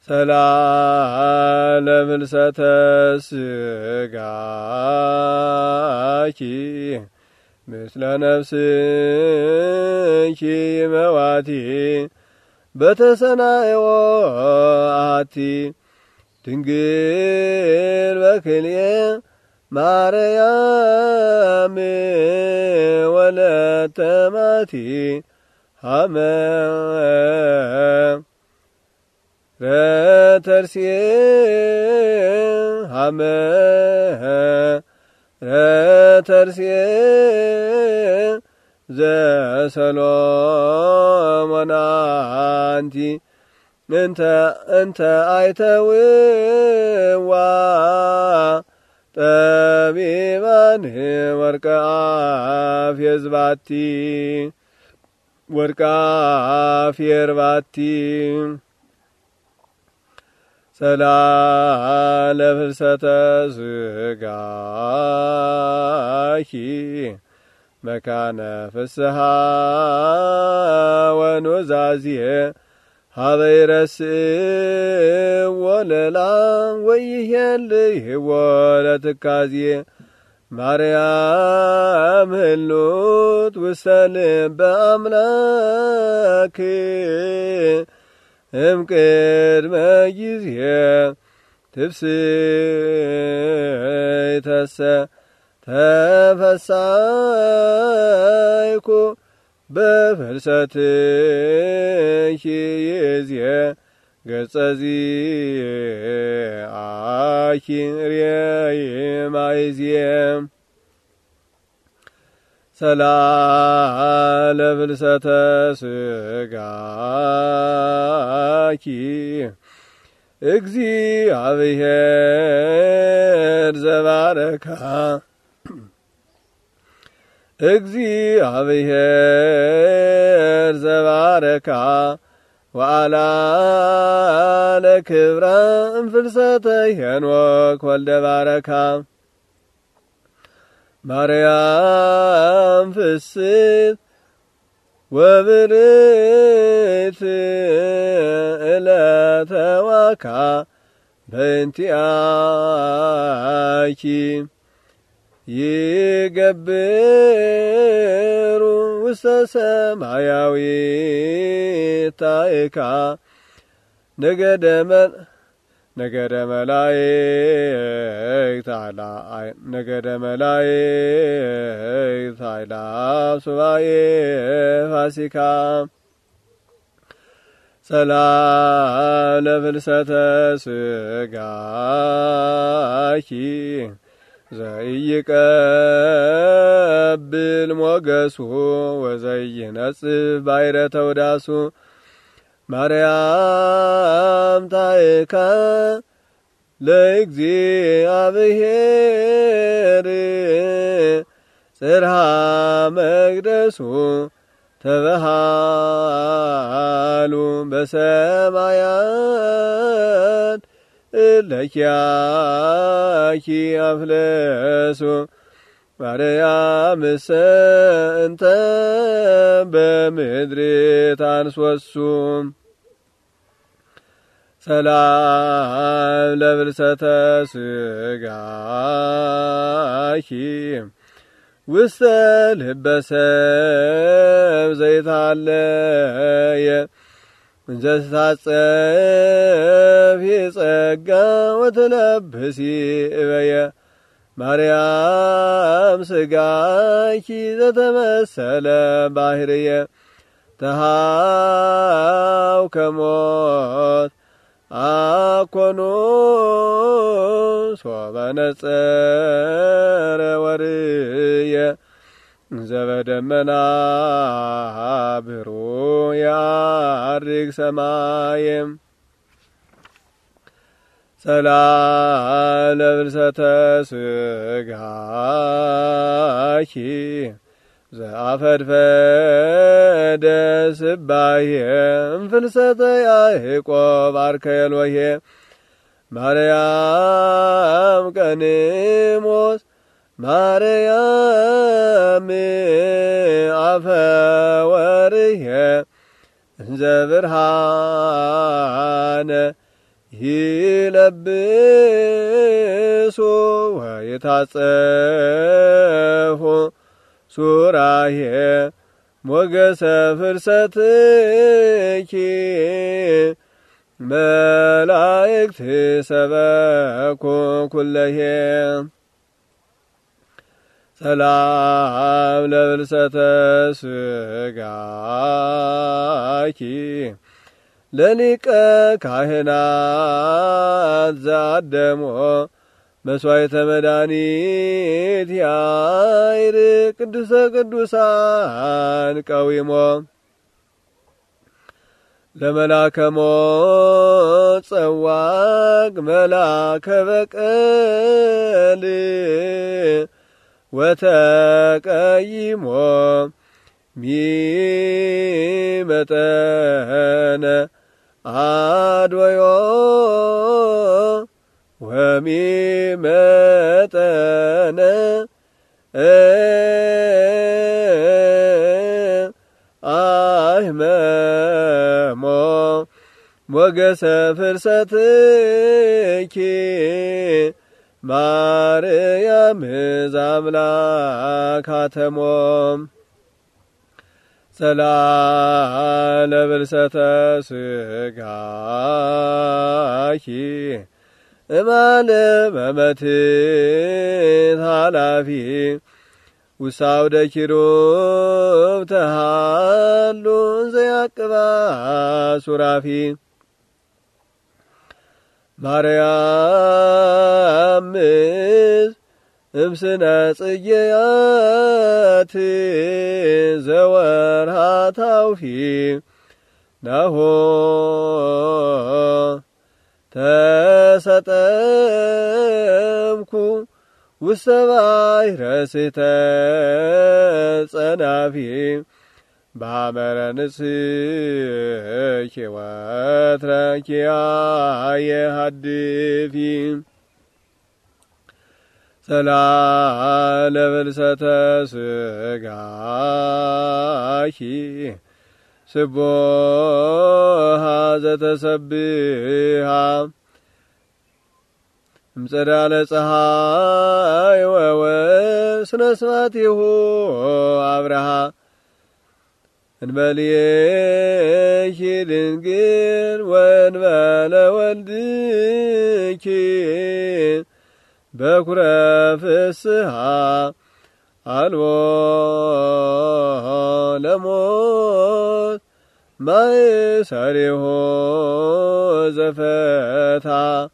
ሰላም ለፍልሰተ ስጋኪ ምስለ ነፍስኪ መዋቲ በተሰናዮ አቲ ድንግል በክልኤ ማርያም ወለተ ማቲ ሀመ ረተርሲየ ሀመ ረተርሲየ ዘሰሎሞን አንቲ እንተ አይተውዋ ጠቢባን ወርቀ አፍየዝባቲ ወርቀ አፍየርባቲ ሰላም ለፍልሰተ ስጋኪ መካነ ፍስሐ ወኑዛዝየ ሀበይ ረስእ ወለላ ወይሄልህ ወለትካዝየ ማርያም ህሉት ውስተ ልበ አምላክ እምቅድመ ጊዜ ትፍስሕተሰ ተፈሳይኩ በፍልሰትኪ ይእዜ ገጸ ዚአኪ ርየማይዝየ ሰላም ለፍልሰተ ስጋኪ እግዚአብሔር ዘባረካ እግዚአብሔር ዘባረካ ወአላ ለክብራ እምፍልሰተ ሄኖክ ወልደ ባረካ ማርያም ፍስት ወብርት እለተዋካ በእንቲአኪ ይገብሩ ውስተ ሰማያዊ ታእካ ነገደ መላእክት አእላፍ ሱባኤ ፋሲካ ሰላም ለፍልሰተ ስጋኪ ዘይቀብል ሞገሱ ወዘይነጽፍ ባሕረ ተውዳሱ ማርያም ታእካ ለእግዚአብሔር ጽርሐ መቅደሱ ተበሃሉ በሰማያት እለኪያኪ አፍለሱ ማርያምሰ እንተ በምድር ታንሶሱ ሰላም ለፍልሰተ ስጋኪ ውስተ ልበ ሰብ ዘይታለየ እንዘ ትታጸፊ ጸጋ ወትለብሲ እበየ ማርያም ስጋኪ ዘተመሰለ ባህርየ ተሃው ከሞት አኮኑ ሶበ ነጸረ ወርየ ዘበደመና ብሩህ ያርግ ሰማይም ሰላም ለፍልሰተ ስጋኪ ዘአፈድፈደ ስባሄ እምፍልሰተ ያዕቆብ አርከ ኤሎሄ ማርያም ቀንሞስ ማርያም አፈ ወርየ እንዘ ብርሃነ ይለብሱ ወይታጸፉ ሱራሄ ሞገሰ ፍልሰትኪ መላእክት ሰበኩ ኩለሄ ሰላም ለብልሰተ ስጋኪ ለሊቀ ካህናት ዛደሞ መስዋዕተ መድኃኒት ያይር ቅዱሰ ቅዱሳን ቀዊሞ ለመላከ ሞት ጸዋግ መላከ በቀል ወተቀይሞ ሚመጠነ አድወዮ ወሚመጠነ አህመሞ ሞገሰ ፍልሰትኪ ማርያም ዛምላካተሞ ሰላም ለብልሰተ ስጋኪ እማለ መመትት ኃላፊ ውሳውደ ኪሩብ ተሃሉ ዘያቅባ ሱራፊ ማርያም እምስነ ጽጌያት ዘወርሃ ታውፊ ናሆ ተሰጠምኩ ውስተ ባሕረ ስሕተት ጸናፊ በሐመረ ንስኪ ወትረኪያየ ሀድፊ ሰላም ለብልሰተ ስጋኪ ስቡሃ ዘተሰብሃ እምጸዳለ ፀሐይ ወወስነ ስብሐቲሁ አብርሃ እንበልየኪ ድንግል ወእንበለ ወልድኪ በኩረ ፍስሐ አልቦ ለሞት ማእሰሪሁ ዘፈታ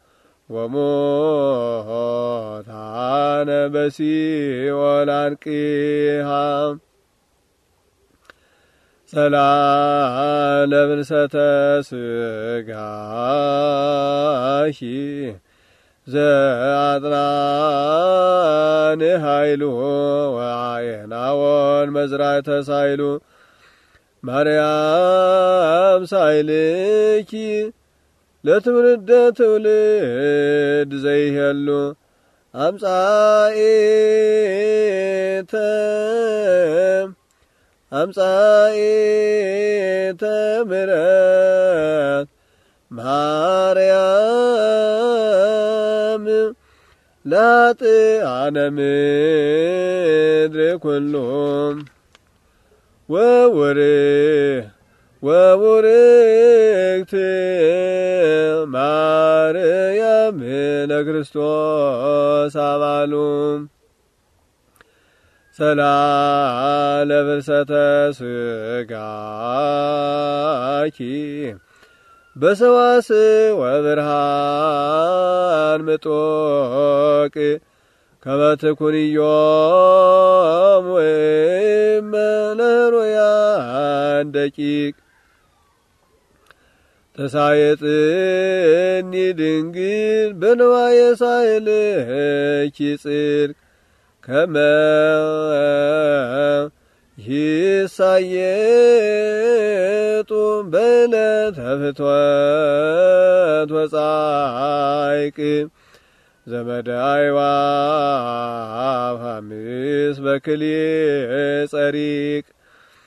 ወሞታነ በሲኦል አንቅሃ ሰላም ለብልሰተ ስጋኪ ዘአጥናን ኃይሉ ወአየናወን መዝራዕተ ሳይሉ ማርያም ሳይልኪ ለትውልደ ትውልድ ዘይሄሉ አምጻኤተ ምሕረት ማርያም ላጥአነ ምድር ኩሎም ወውርክት ማርያም ለክርስቶስ አባሉ ሰላም ለብልሰተ ስጋኪ በሰዋስው ወብርሃን ምጡቅ ከመ ትኩንዮም ወእመለሮያን ደቂቅ ተሳየጥኒ ድንግል በንዋየ ሳይልኪ ጽድቅ ከመ ይሳየጡ በዕለተ ፍትወት ወጻይቅ ዘመደ አይዋፍ ሐምስ በክልኤ ጸሪቅ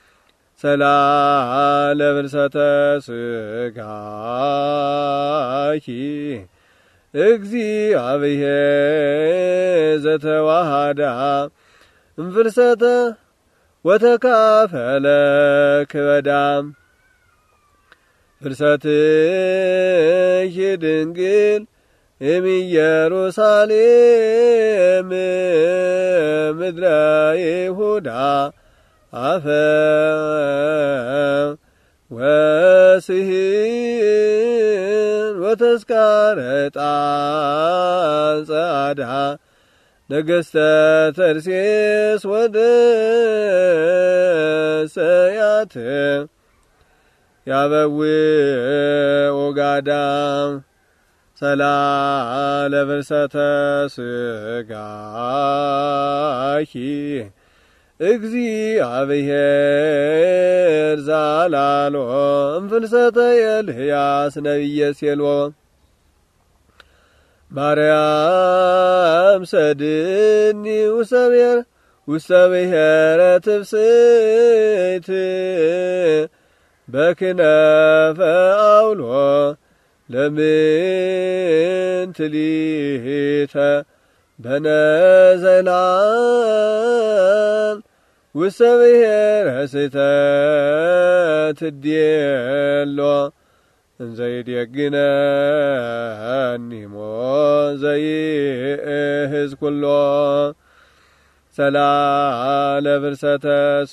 ሰላም ለብልሰተ ስጋኪ እግዚአብሔር ዘተዋሃዳ እምፍልሰተ ወተካፈለ ክበዳም ፍልሰትኪ ድንግል እምኢየሩሳሌም ምድረ ይሁዳ አፈ ወስሂን ወተስካረ ዕጣን ጸዓዳ ነገሥተ ተርሴስ ወደሰያት ያበውእ ወጋዳም ሰላም ለፍልሰተ ሥጋኪ እግዚአብሔር ዛላሎ እምፍልሰተ ኤልያስ ነቢየ ሴልዎ ማርያም ሰድኒ ውስተ ብሔረ ትፍስሕት በክነፈ አውሎ ለምንትሊተ በነዘላን ውስተ ብሔረ ስሕተት እዴሎ እንዘይዴግነኒ ሞት ዘይእህዝ ኩሎ ሰላም ለፍልሰተ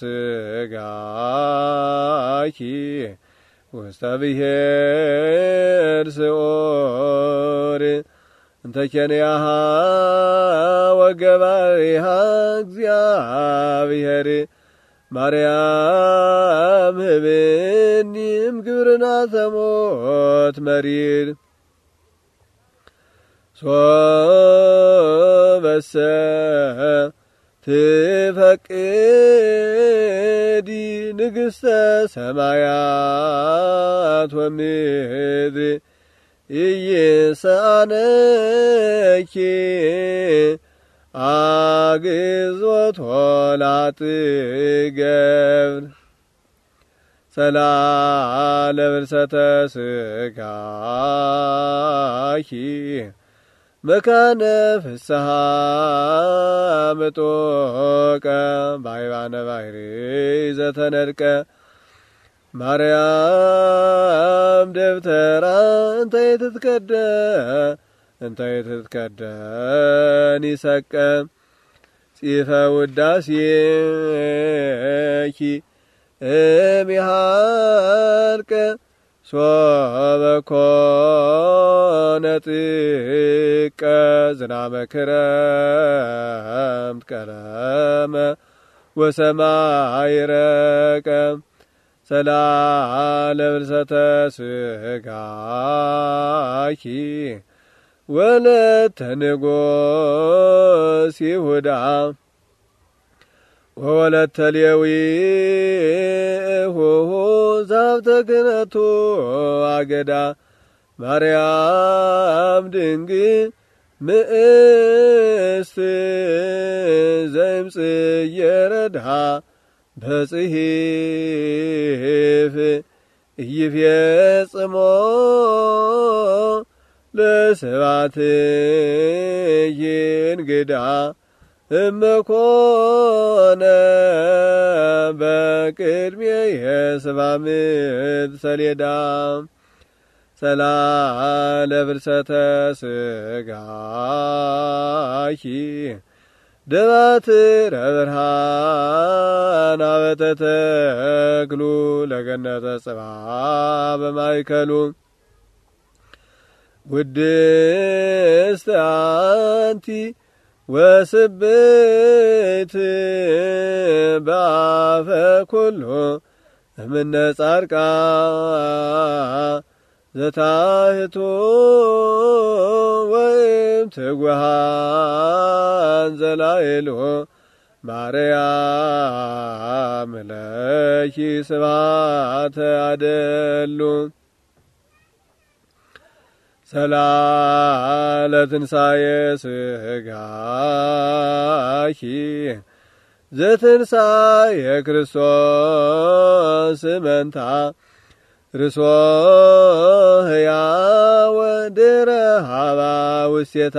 ሥጋኪ ውስተ ብሔር ስኦር እንተ ኬንያሃ ወገባሪሃ እግዚአብሔር ማርያም ህብኒም ግብርናተ ሞት መሪር ሶበሰ ትፈቅዲ ንግሥተ ሰማያት ወምድር ኢይሳነኪ አግዞቶ ላትገብር ሰላም ለፍልሰተ ሥጋኪ መካነ ፍስሐ ምጦቀ ባይባነ ባሕሪ ዘተነድቀ ማርያም ደብተራ እንተ ይትትከደን ጺፈ ውዳሴኪ እምይሃልቀ ሶበ ኮነ ጥቀ ዝናመ ክረምት ቀለመ ወሰማይ ረቀ ሰላም ለፍልሰተ ሥጋኪ ወለተ ንጉሥ ይሁዳ ወወለተ ሌዊ እሁሁ ዛብተ ክህነቱ አገዳ ማርያም ድንግል ምእስት ዘእምጽየረድሃ በጽሒፍ ኢይፌጽሞ ለስብሐትኪ እንግዳ እመኮነ በቅድሜየ ሰብአ ምዕት ሰሌዳ ሰላም ለፍልሰተ ሥጋኪ ደባትረ ብርሃን አበተ ተክሉ ለገነተ ጽብዓ በማእከሉ ውድስት አንቲ ወስብእት በአፈ ኩሉ እምነ ጻድቃን ዘታሕቱ ወይም ትጉሃን ዘላዕሉ ማርያም ለኪ ስብሐተ አደሉ ሰላም ለትንሣኤ ሥጋኪ ዘትንሣኤ ክርስቶስ መንታ ርሶ ሕያወ ድረ ሀባ ውስቴታ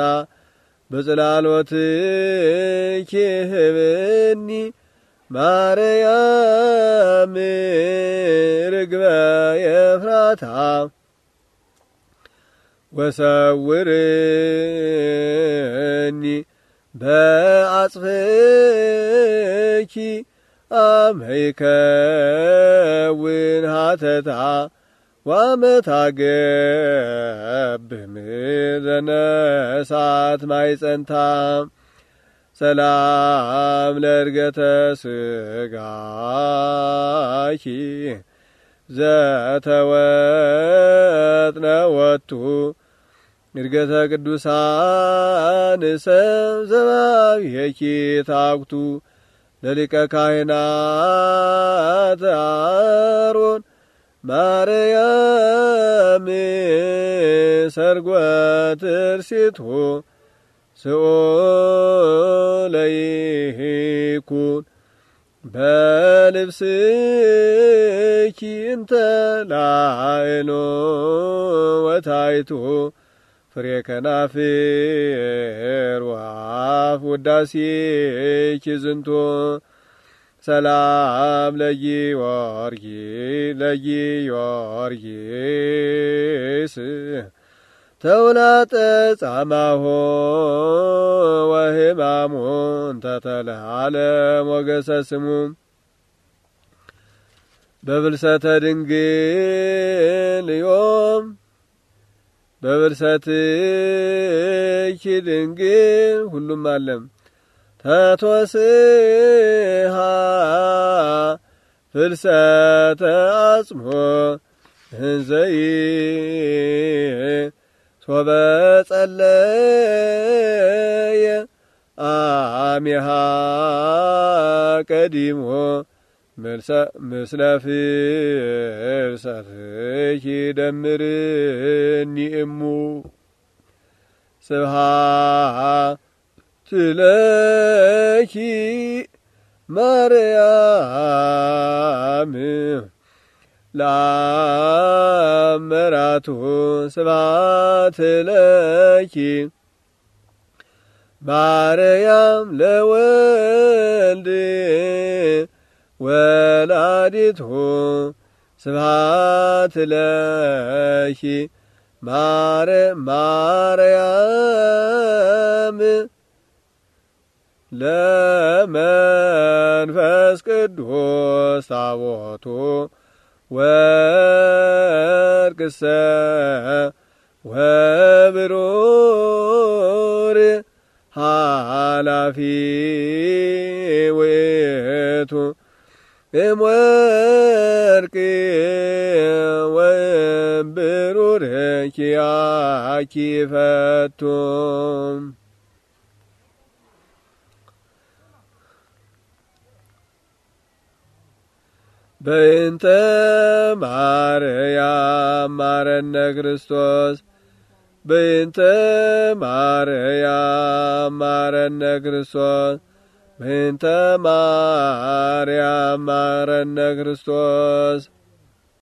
በጽላሎትኪ ህብኒ ማርያም ርግበ ኤፍራታ ወሰውርኒ በአጽፍኪ አመይከውን ሀተታ ዋመታገብ ምዘነሳት ማይጸንታ ሰላም ለእርገተ ስጋኪ ዘተወጥነ ወቱ እርገተ ቅዱሳን ሰብ ዘባብየኪ ታኩቱ ለሊቀ ካህናት አሮን ማርያም ሰርጓት እርሲቱ ስኦ ለይኩን በልብስኪ እንተ ላዕሎ ወታይቱ ፍሬ ከናፍር ወአፍ ውዳሴኪ ዝንቱ ሰላም ለጊዮርጊስ ተውላጠ ጻማሆ ወህማሙን ተተልሃለ ሞገሰ ስሙ በብልሰተ ድንግል ዮም በብልሰትኪ ድንግል ሁሉም አለም ተትወስሃ ፍልሰተ አጽሞ እንዘይ ሶበ ጸለየ አሚሃ ቀዲሞ ምስለ ፍልሰትኪ ደምርኒ እሙ ስብሐት ለኪ ማርያም ለአመራቱ ስብሐት ለኪ ማርያም ለወልድ ወላዲቱ ስብሐት ለኪ ማርያም ለመንፈስ ቅዱስ ታቦቱ ወርቅሰ ወብሩር ኃላፊ ውእቱ እምወርቅ ወብሩር ኪያኪ ፈቱ በእንተ ማርያም ማረነ ክርስቶስ በእንተ ማርያም ማረነ ክርስቶስ በእንተ ማርያም ማረነ ክርስቶስ